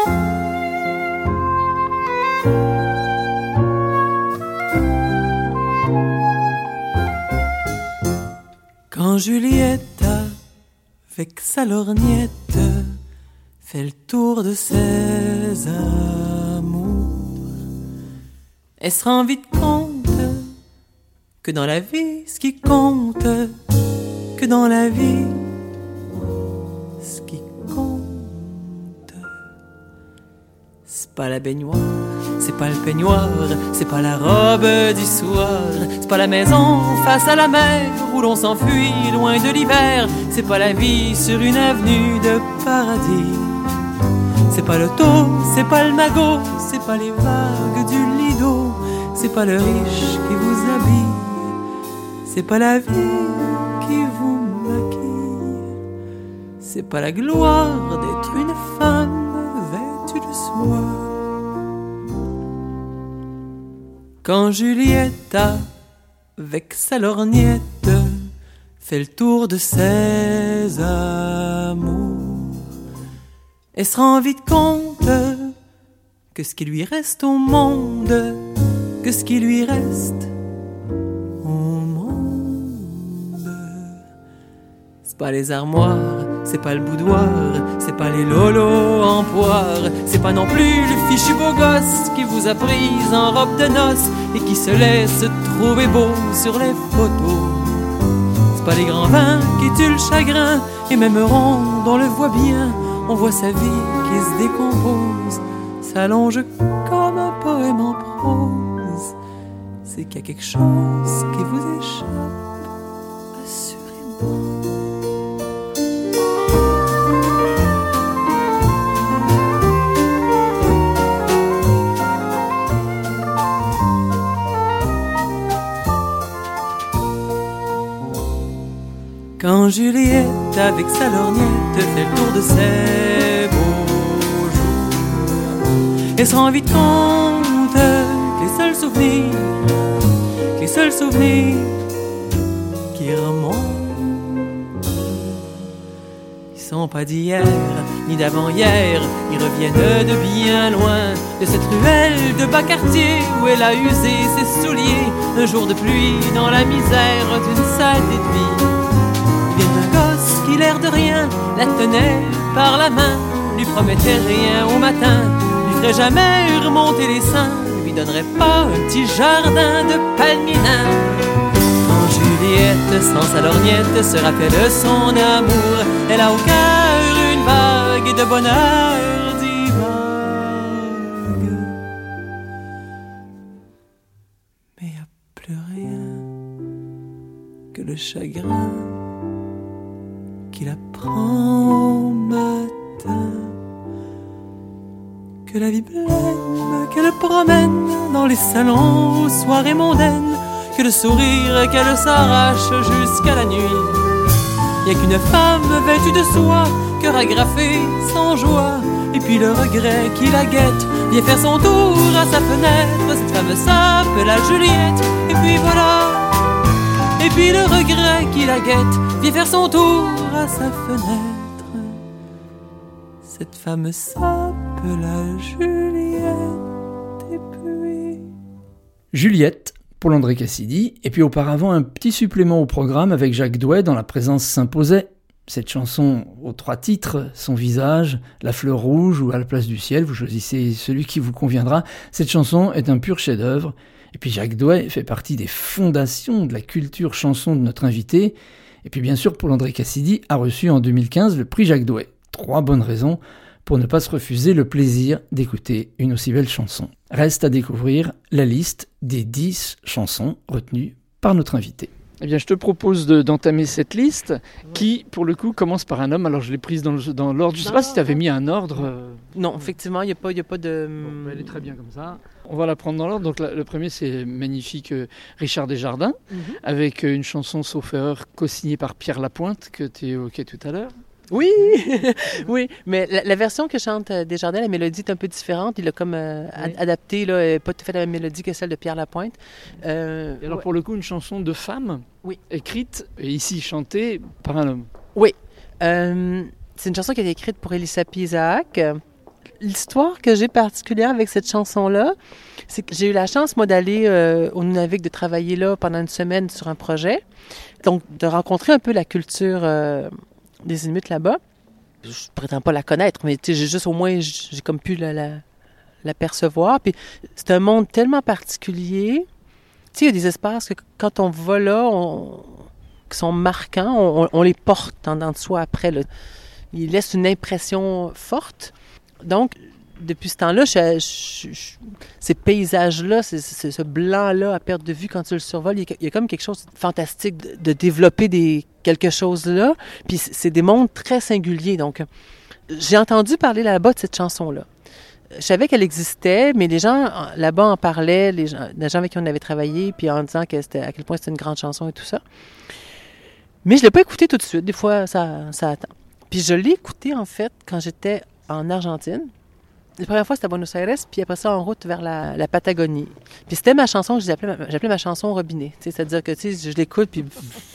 Quand Juliette, avec sa lorgnette, fait le tour de ses amours, elle se rend vite compte que dans la vie, ce qui compte, que dans la vie, ce qui compte, c'est pas la baignoire, c'est pas le peignoir, c'est pas la robe du soir, c'est pas la maison face à la mer où l'on s'enfuit loin de l'hiver, c'est pas la vie sur une avenue de paradis, c'est pas le taux, c'est pas le magot, c'est pas les vagues du Lido, c'est pas le riche qui vous habille, c'est pas la vie qui vous maquille, c'est pas la gloire d'être une femme vêtue de soie. Quand Julietta, avec sa lorgnette, fait le tour de ses amours, elle se rend vite compte que ce qui lui reste au monde, que ce qui lui reste au monde, c'est pas les armoires, c'est pas le boudoir, c'est pas les lolos en poire, c'est pas non plus le fichu beau gosse qui vous a prise en robe de noces et qui se laisse trouver beau sur les photos. C'est pas les grands vins qui tuent le chagrin, et même rond, on le voit bien, on voit sa vie qui se décompose, s'allonge comme un poème en prose. C'est qu'il y a quelque chose qui vous échappe, assurément. Quand Juliette, avec sa lorgnette, fait le tour de ses beaux jours, elle se rend vite compte que les seuls souvenirs qui remontent, ils sont pas d'hier, ni d'avant-hier, ils reviennent de bien loin, de cette ruelle de bas quartier où elle a usé ses souliers, un jour de pluie dans la misère d'une salle d'études. Qui l'air de rien la tenait par la main, lui promettait rien au matin, lui ferait jamais remonter les seins, lui donnerait pas un petit jardin de palmiers nains. Quand Juliette, sans sa lorgnette, se rappelle de son amour, elle a au cœur une vague de bonheur divague. Mais y a plus rien que le chagrin qui la prend matin, que la vie blême qu'elle promène dans les salons aux soirées mondaines, que le sourire qu'elle s'arrache jusqu'à la nuit. Y'a qu'une femme vêtue de soie, cœur agrafé sans joie, et puis le regret qui la guette vient faire son tour à sa fenêtre. Cette femme s'appelle la Juliette, et puis voilà. Et puis le regret qui la guette vient faire son tour à sa fenêtre. Cette femme s'appelle la Juliette, et puis... Juliette, pour André Cassidy, et puis auparavant un petit supplément au programme avec Jacques Douai dans La présence s'imposait. Cette chanson aux 3 titres, Son visage, La fleur rouge ou À la place du ciel, vous choisissez celui qui vous conviendra. Cette chanson est un pur chef-d'œuvre. Et puis Jacques Douai fait partie des fondations de la culture chanson de notre invité. Et puis bien sûr, Paul André Cassidy a reçu en 2015 le prix Jacques Douai. 3 bonnes raisons pour ne pas se refuser le plaisir d'écouter une aussi belle chanson. Reste à découvrir la liste des 10 chansons retenues par notre invité. Eh bien, je te propose d'entamer cette liste qui, pour le coup, commence par un homme. Alors, je l'ai prise dans l'ordre. Je ne sais pas si tu avais mis un ordre. Non, effectivement, il n'y a pas de... Bon, elle est très bien comme ça. On va la prendre dans l'ordre. Donc, le premier, c'est magnifique Richard Desjardins, avec une chanson, sauf erreur, co-signée par Pierre Lapointe, que tu évoquais tout à l'heure. Oui, oui, mais la version que chante Desjardins, la mélodie est un peu différente. Il a comme adapté, là, pas tout à fait la même mélodie que celle de Pierre Lapointe. Et alors pour le coup, une chanson de femme, écrite et ici chantée par un homme. Oui, c'est une chanson qui a été écrite pour Elisapie Isaac. L'histoire que j'ai particulière avec cette chanson-là, c'est que j'ai eu la chance, moi, d'aller au Nunavik, de travailler là pendant une semaine sur un projet. Donc, de rencontrer un peu la culture... des Inuits là-bas. Je prétends pas la connaître, mais j'ai juste au moins, j'ai comme pu la percevoir. Puis c'est un monde tellement particulier. Tu sais, il y a des espaces que quand on va là, qui sont marquants, on les porte en dedans de soi après. Là. Ils laissent une impression forte. Donc, depuis ce temps-là, ces paysages-là, ce blanc-là à perte de vue quand tu le survoles, il y a comme quelque chose de fantastique de développer quelque chose là. Puis c'est des mondes très singuliers. Donc, j'ai entendu parler là-bas de cette chanson-là. Je savais qu'elle existait, mais les gens là-bas en parlaient, les gens avec qui on avait travaillé, puis en disant à quel point c'était une grande chanson et tout ça. Mais je ne l'ai pas écoutée tout de suite. Des fois, ça attend. Puis je l'ai écoutée, en fait, quand j'étais en Argentine. La première fois, c'était à Buenos Aires, puis après ça, en route vers la Patagonie. Puis c'était ma chanson que j'appelais ma chanson robinet. C'est-à-dire que je l'écoute, puis...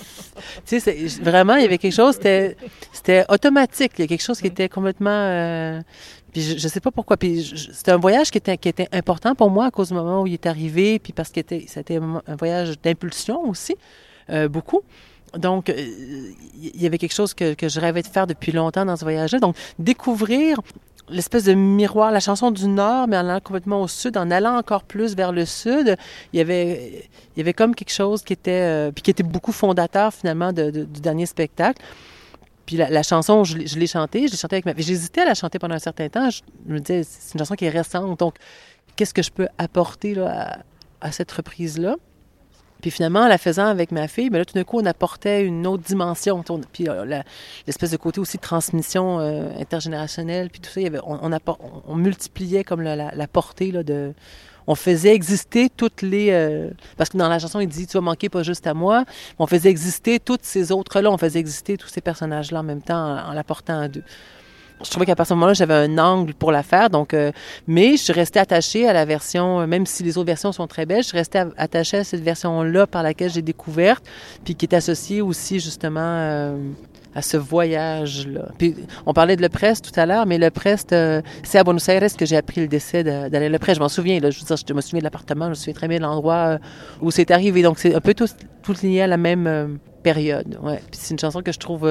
vraiment, il y avait quelque chose, c'était automatique. Il y a quelque chose qui était complètement... puis je sais pas pourquoi. Puis c'était un voyage qui était important pour moi à cause du moment où il est arrivé, puis parce que c'était un voyage d'impulsion aussi, beaucoup. Donc, il y avait quelque chose que je rêvais de faire depuis longtemps dans ce voyage-là. Donc, découvrir l'espèce de miroir, la chanson du Nord, mais en allant complètement au Sud, en allant encore plus vers le Sud, il y avait comme quelque chose qui était beaucoup fondateur, finalement, du dernier spectacle. Puis la chanson, je l'ai chantée avec j'hésitais à la chanter pendant un certain temps. Je me disais, c'est une chanson qui est récente, donc qu'est-ce que je peux apporter là, à cette reprise-là? Puis finalement, en la faisant avec ma fille, bien là, tout d'un coup, on apportait une autre dimension. Puis l'espèce de côté aussi de transmission intergénérationnelle, puis tout ça, on multipliait comme la portée là, de... On faisait exister toutes les... parce que dans la chanson, il dit « Tu vas manquer pas juste à moi ». On faisait exister toutes ces autres-là. On faisait exister tous ces personnages-là en même temps, en l'apportant à deux. Je trouvais qu'à partir de ce moment-là, j'avais un angle pour la faire. Donc, mais je suis restée attachée à la version, même si les autres versions sont très belles, je suis restée attachée à cette version-là par laquelle j'ai découverte, puis qui est associée aussi justement à ce voyage-là. Puis on parlait de Le Prest tout à l'heure, mais Le Prest, c'est à Buenos Aires que j'ai appris le décès d'Alain Le Prest. Je m'en souviens, là, je me souviens de l'appartement, je me souviens très bien de l'endroit où c'est arrivé. Donc c'est un peu tout lié à la même période. Ouais. Puis c'est une chanson que je trouve...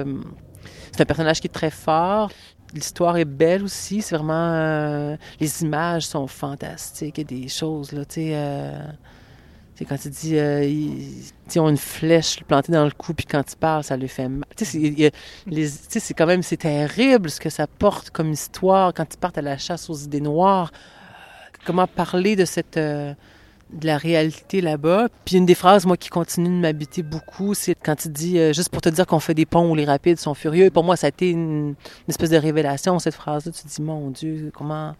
c'est un personnage qui est très fort. L'histoire est belle aussi. C'est vraiment... les images sont fantastiques. Il y a des choses, là, tu sais... quand il dit... ils ont une flèche plantée dans le cou, puis quand il parle, ça lui fait mal. Tu sais, c'est quand même... C'est terrible ce que ça porte comme histoire quand ils partent à la chasse aux idées noires. Comment parler de cette... de la réalité là-bas. Puis une des phrases, moi, qui continue de m'habiter beaucoup, c'est quand il dit juste pour te dire qu'on fait des ponts où les rapides sont furieux. Et pour moi, ça a été une espèce de révélation, cette phrase-là. Tu te dis, mon Dieu, comment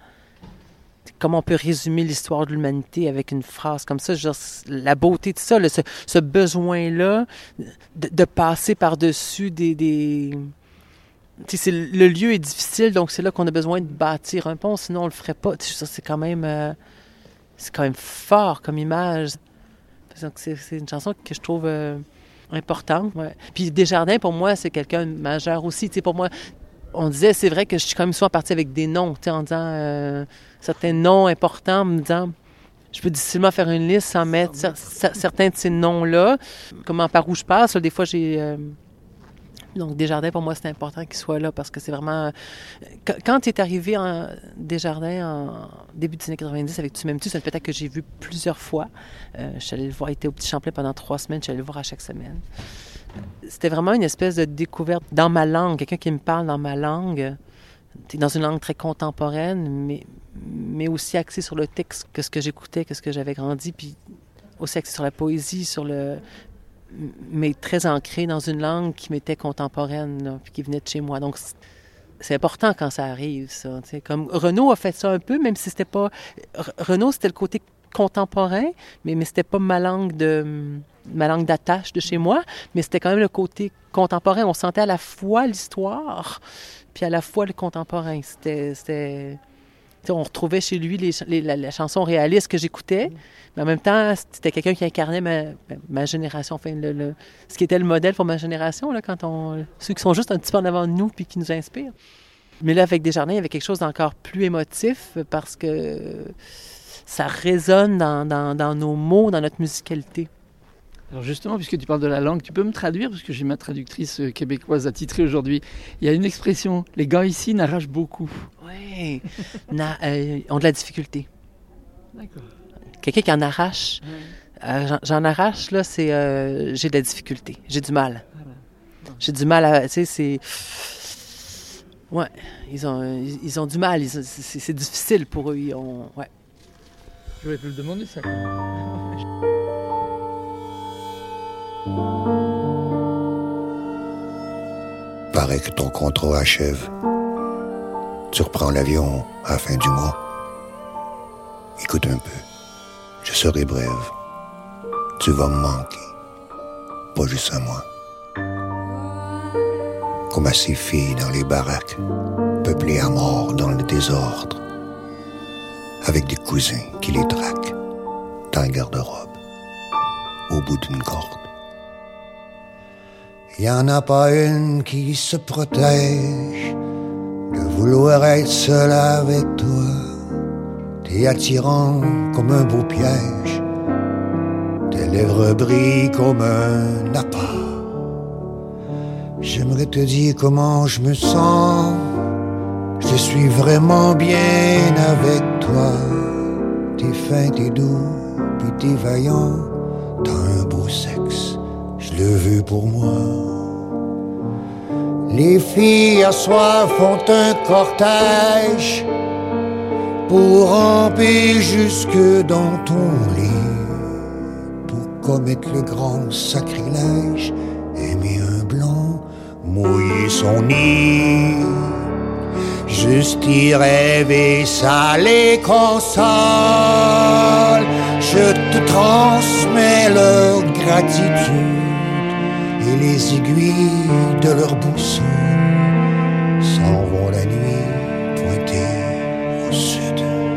on peut résumer l'histoire de l'humanité avec une phrase comme ça? Genre, la beauté de ça, ce besoin-là de passer par-dessus des... Tu sais, le lieu est difficile, donc c'est là qu'on a besoin de bâtir un pont, sinon on le ferait pas. Tu sais, c'est quand même fort comme image. Donc c'est une chanson que je trouve importante. Ouais. Puis Desjardins, pour moi, c'est quelqu'un de majeur aussi. Tu sais, pour moi, on disait, c'est vrai que je suis quand même souvent partie avec des noms, tu sais, en disant certains noms importants, en me disant, je peux difficilement faire une liste sans mettre certains de ces noms-là. Comment par où je passe, là, des fois, j'ai... Donc, Desjardins, pour moi, c'est important qu'il soit là parce que c'est vraiment... Quand il est arrivé Desjardins en début des années 90 avec Tu m'aimes tu, c'est un spectacle que j'ai vu plusieurs fois. Je suis allée le voir, il était au Petit Champlain pendant 3 semaines, je suis allée le voir à chaque semaine. C'était vraiment une espèce de découverte dans ma langue, quelqu'un qui me parle dans ma langue, dans une langue très contemporaine, mais aussi axée sur le texte, que ce que j'écoutais, que ce que j'avais grandi, puis aussi axée sur la poésie, mais très ancré dans une langue qui m'était contemporaine, là, puis qui venait de chez moi. Donc, c'est important quand ça arrive, ça. T'sais. Comme Renaud a fait ça un peu, même si c'était pas... Renaud, c'était le côté contemporain, mais c'était pas ma langue d'attache de chez moi, mais c'était quand même le côté contemporain. On sentait à la fois l'histoire, puis à la fois le contemporain. C'était... on retrouvait chez lui la chanson réaliste que j'écoutais, mais en même temps, c'était quelqu'un qui incarnait ma génération, enfin, ce qui était le modèle pour ma génération, là, ceux qui sont juste un petit peu en avant de nous puis qui nous inspirent. Mais là, avec Desjardins, il y avait quelque chose d'encore plus émotif parce que ça résonne dans nos mots, dans notre musicalité. Alors justement, puisque tu parles de la langue, tu peux me traduire, parce que j'ai ma traductrice québécoise attitrée aujourd'hui. Il y a une expression, les gars ici n'arrachent beaucoup. Oui, ont de la difficulté. D'accord. Quelqu'un qui en arrache, j'en arrache, là, c'est j'ai de la difficulté, j'ai du mal. Voilà. J'ai du mal à, tu sais, c'est... Ouais, ils ont du mal, c'est difficile pour eux, ouais. Je voulais te le demander, ça. Paraît que ton contrat achève. Tu reprends l'avion à la fin du mois. Écoute un peu. Je serai brève. Tu vas me manquer. Pas juste à moi. Comme à ces filles dans les baraques, peuplées à mort dans le désordre, avec des cousins qui les traquent dans le garde-robe, au bout d'une corde. Y en a pas une qui se protège de vouloir être seul avec toi. T'es attirant comme un beau piège, tes lèvres brillent comme un appât. J'aimerais te dire comment je me sens, je suis vraiment bien avec toi. T'es fin, t'es doux, puis t'es vaillant, t'as un beau sexe, je le veux pour moi. Les filles à soir font un cortège pour ramper jusque dans ton lit, pour commettre le grand sacrilège, aimer un blanc, mouiller son nid. Juste y rêver, ça les console. Je te transmets leur gratitude et les aiguilles de leur boussole s'en vont la nuit pointer au sud.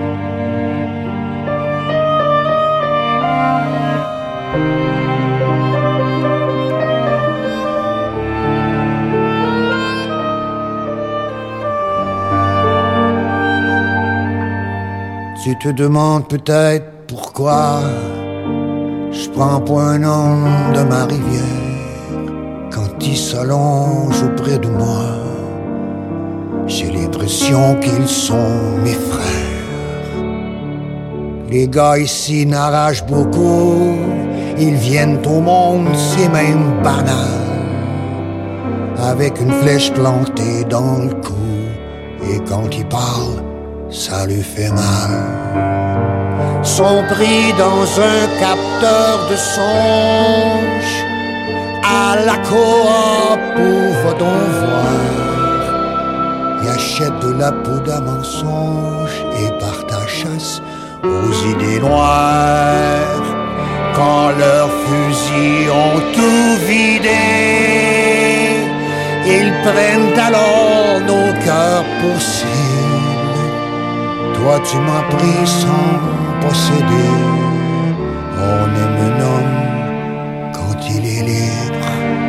Tu te demandes peut-être pourquoi je prends pas un homme de ma rivière quand il s'allonge auprès de moi. J'ai l'impression qu'ils sont mes frères. Les gars ici n'arrachent beaucoup, ils viennent au monde, c'est même banal, avec une flèche plantée dans le cou, et quand ils parlent, ça lui fait mal. Sont pris dans un capteur de songes, à la coop pour va donc voir. Ils achètent de la poudre à mensonges et partent à chasse aux idées noires. Quand leurs fusils ont tout vidé, ils prennent alors nos cœurs pour cible. Toi tu m'as pris sans posséder. On aime un homme quand il est libre.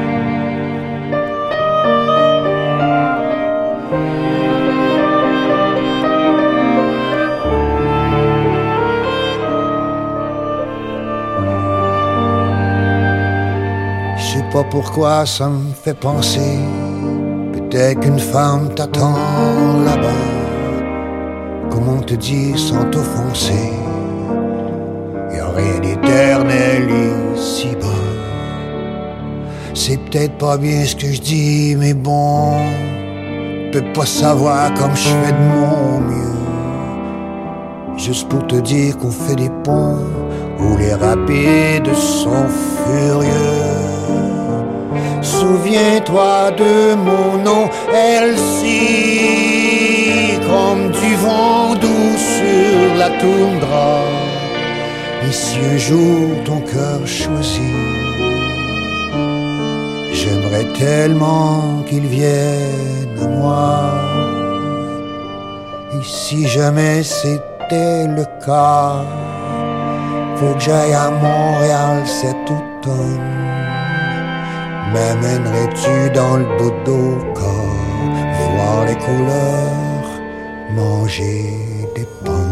Je sais pas pourquoi ça me fait penser, peut-être qu'une femme t'attend là-bas. Comment te dire sans t'offenser, y'a rien d'éternel ici-bas. C'est peut-être pas bien ce que je dis, mais bon, peux pas savoir comme je fais de mon mieux. Juste pour te dire qu'on fait des ponts où les rapides sont furieux. Souviens-toi de mon nom, Elsie, comme du vent doux sur la toundra. Et si un jour ton cœur choisit, j'aimerais tellement qu'il vienne à moi. Et si jamais c'était le cas, faut que j'aille à Montréal cet automne. M'amènerais-tu dans le Bodoka, voir les couleurs, manger des pommes?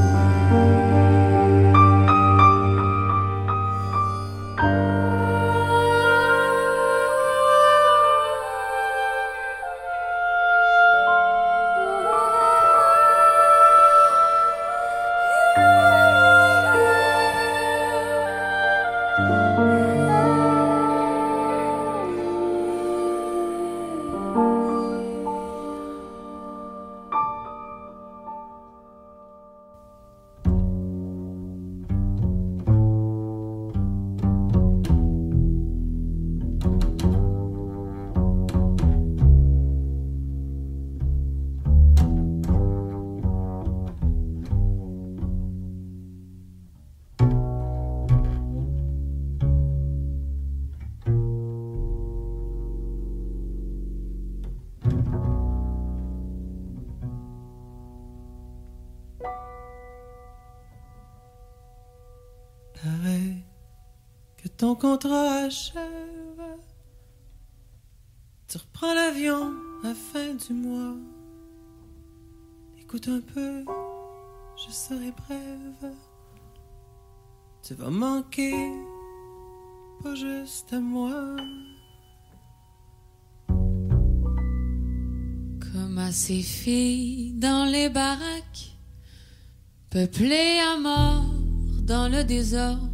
ton contrat achève, tu reprends l'avion à la fin du mois. Écoute un peu, je serai brève. Tu vas manquer, pas juste à moi. Comme à ces filles dans les baraques, peuplées à mort dans le désordre,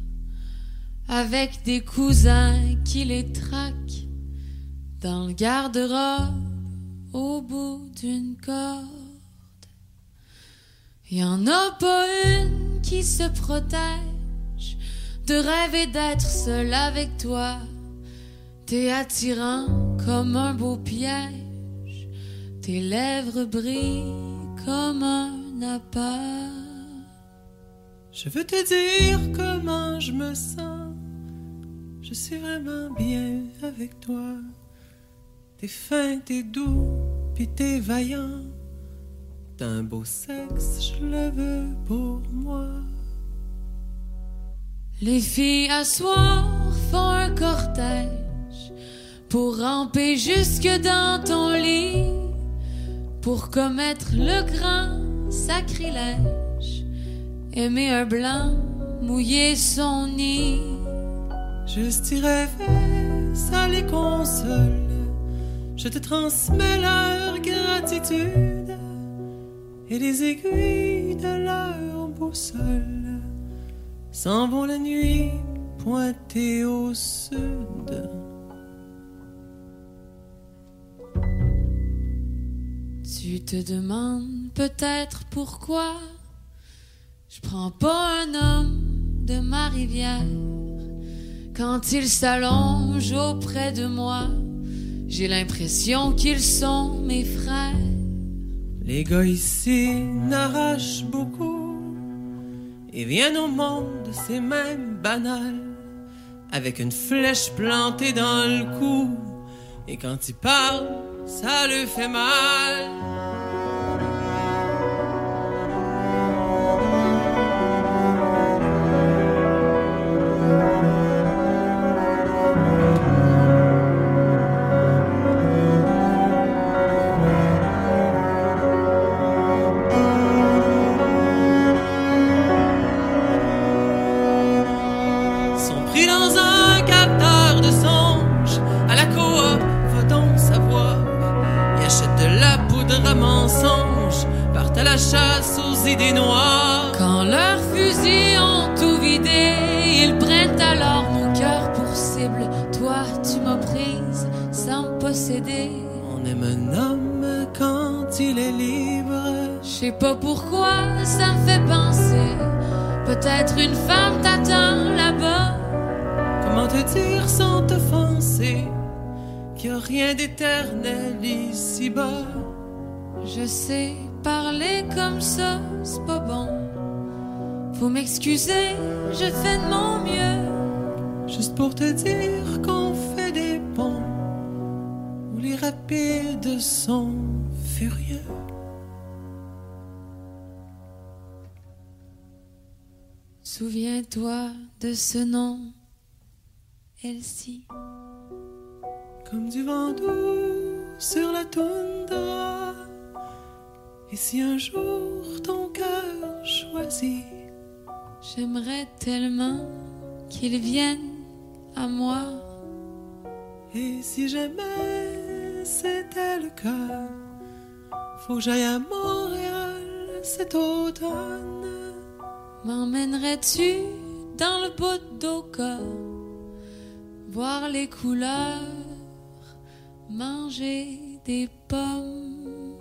avec des cousins qui les traquent dans le garde-robe au bout d'une corde. Y en a pas une qui se protège de rêver d'être seule avec toi. T'es attirant comme un beau piège, tes lèvres brillent comme un appât. Je veux te dire comment je me sens, je suis vraiment bien avec toi. T'es fin, t'es doux, pis t'es vaillant. T'as un beau sexe, je le veux pour moi. Les filles à soir font un cortège pour ramper jusque dans ton lit, pour commettre le grand sacrilège, aimer un blanc, mouiller son nid. Juste y rêver, ça les console. Je te transmets leur gratitude et les aiguilles de leur boussole s'en vont la nuit pointées au sud. Tu te demandes peut-être pourquoi je prends pas un homme de ma rivière. Quand ils s'allongent auprès de moi, j'ai l'impression qu'ils sont mes frères. Les gars ici n'arrachent beaucoup et viennent au monde, c'est même banal, avec une flèche plantée dans le cou. Et quand ils parlent, ça leur fait mal. Chasse aux idées noires. Quand leurs fusils ont tout vidé, ils prennent alors mon cœur pour cible. Toi, tu m'as prise sans me posséder. On aime un homme quand il est libre. Je sais pas pourquoi ça me fait penser, peut-être une femme t'attend là-bas. Comment te dire sans t'offenser qu'il n'y a rien d'éternel ici-bas? Je sais, parler comme ça, c'est pas bon. Faut m'excuser, je fais de mon mieux. Juste pour te dire qu'on fait des ponts où les rapides sont furieux. Souviens-toi de ce nom, Elsie. Comme du vent doux sur la toundra. Et si un jour ton cœur choisit, j'aimerais tellement qu'il vienne à moi. Et si jamais c'était le cas, faut que j'aille à Montréal cet automne. M'emmènerais-tu dans le bout d'Oka, voir les couleurs, manger des pommes?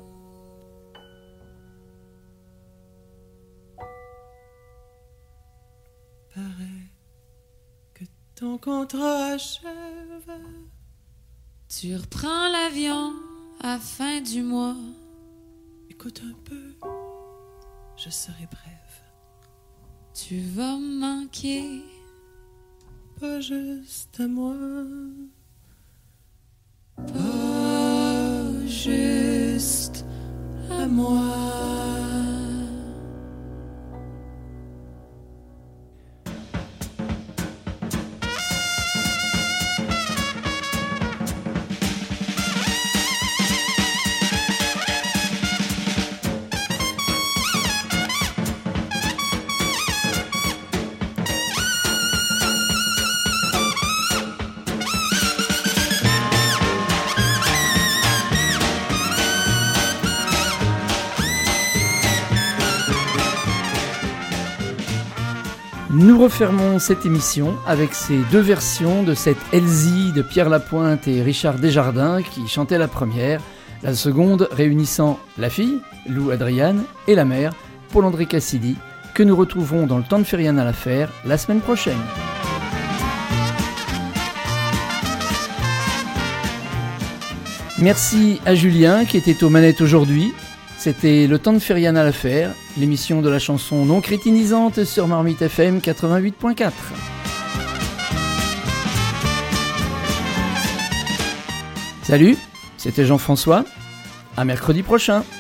Paraît que ton contrat achève. Tu reprends l'avion à fin du mois. Écoute un peu, je serai brève. Tu vas me manquer, pas juste à moi. Pas juste à moi. Nous refermons cette émission avec ces deux versions de cette Elsie de Pierre Lapointe et Richard Desjardins qui chantaient la première, la seconde réunissant la fille, Lou Adriane, et la mère, Paul-André Cassidy, que nous retrouverons dans Le Temps ne fait rien à l'affaire la semaine prochaine. Merci à Julien qui était aux manettes aujourd'hui. C'était Le Temps ne fait rien à l'affaire, l'émission de la chanson non crétinisante sur Marmite FM 88.4. Salut, c'était Jean-François. À mercredi prochain.